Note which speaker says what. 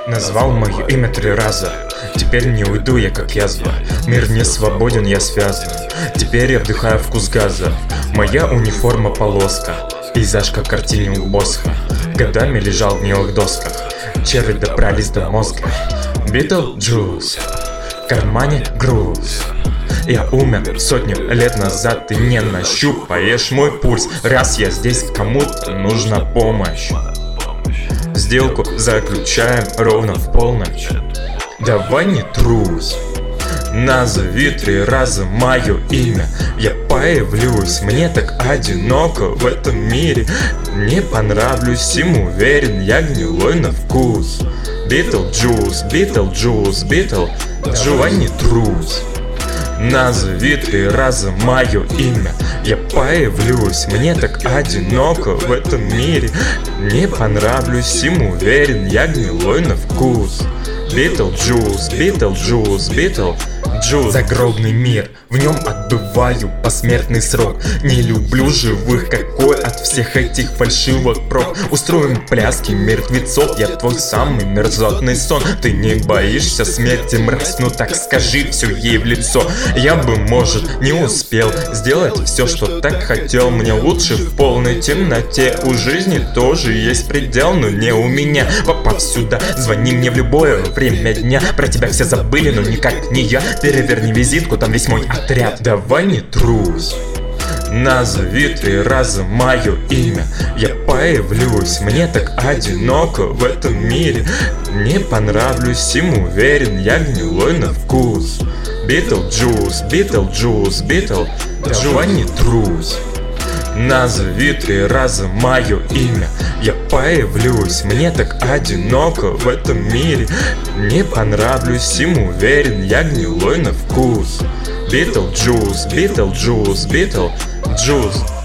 Speaker 1: Назвал мое имя 3 раза. Теперь не уйду я, как язва. Мир не свободен, я связан. Теперь я вдыхаю вкус газа. Моя униформа полоска. Пейзаж, как картине у Босха. Годами лежал в гнилых досках. Черви добрались до мозга. Битлджус, в кармане груз. Я умер 100 лет назад, ты не нащупаешь мой пульс. Раз я здесь, кому-то нужна помощь. Сделку заключаем ровно в полночь. Давай не трусь. Назови 3 раза мое имя. Я появлюсь, мне так одиноко в этом мире. Не понравлюсь им, уверен, я гнилой на вкус. Битлджус, Битлджус, Битлджус. Давай не трусь. Назови 3 раза мое имя. Я появлюсь, мне так одиноко в этом мире. Не понравлюсь им, уверен, я гнилой на вкус. Битлджус, Битлджус, Битлджус. Загробный мир, в нем отбываю посмертный срок. Не люблю живых, какой от всех этих фальшивых проб. Устроим пляски мертвецов, я твой самый мерзотный сон. Ты не боишься смерти, мразь, ну так скажи все ей в лицо. Я бы, может, не успел сделать все, что так хотел. Мне лучше в полной темноте. У жизни тоже есть предел, но не у меня. Попав сюда, звони мне в любое время дня. Про тебя все забыли, но никак не я. Переверни визитку, там весь мой отряд. Давай не трусь. Назови 3 раза мое имя. Я появлюсь, мне так одиноко в этом мире. Не понравлюсь им, уверен, я гнилой на вкус. Битлджус, Битлджус, Битлджус. Давай не трусь. Назови 3 раза мое имя. Я появлюсь, мне так одиноко в этом мире. Не понравлюсь им, уверен, я гнилой на вкус. Битлджус, Битлджус, Битлджус.